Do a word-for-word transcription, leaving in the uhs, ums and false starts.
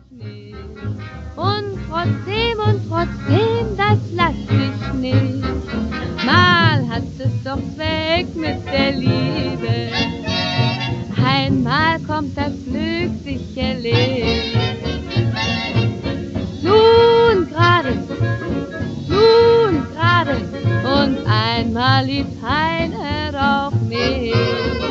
Schnee. Und trotzdem und trotzdem, das lasst sich nicht. Mal hat es doch Zweck mit der Liebe. Einmal kommt das Glück sicherlich. Nun gerade, nun gerade, und einmal liebt einer auch mich.